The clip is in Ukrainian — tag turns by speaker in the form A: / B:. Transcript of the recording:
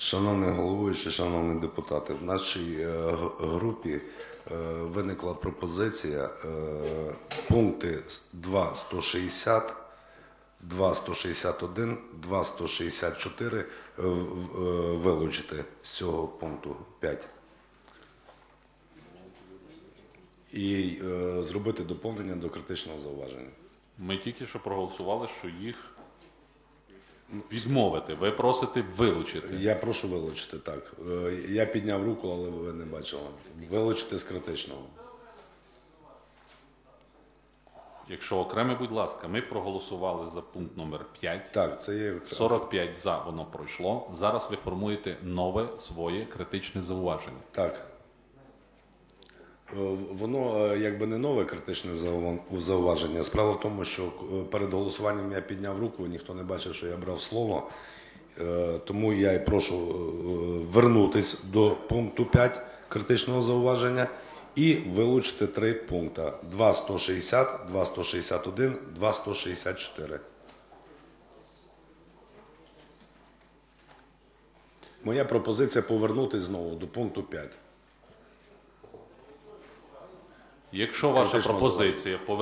A: Шановний головуючий, шановні депутати, в нашій групі виникла пропозиція пункти 2.160, 2.161, 2.164 вилучити з цього пункту 5. І зробити доповнення до критичного зауваження.
B: Ми тільки що проголосували, що їх відмовити. Ви просите вилучити.
A: Я прошу вилучити, так. Я підняв руку, але ви не бачили. Вилучити з критичного.
B: Якщо окремо, будь ласка, ми проголосували за пункт номер 5.
A: Так, це є...
B: 45 за, воно пройшло. Зараз ви формуєте нове своє критичне зауваження.
A: Так. Воно якби не нове критичне зауваження. Справа в тому, що перед голосуванням я підняв руку, ніхто не бачив, що я брав слово. Тому я і прошу вернутися до пункту 5 критичного зауваження і вилучити 3 пункти. 2.160, 2.161, 2.164. Моя пропозиція повернутися знову до пункту 5.
B: Якщо ваша пропозиція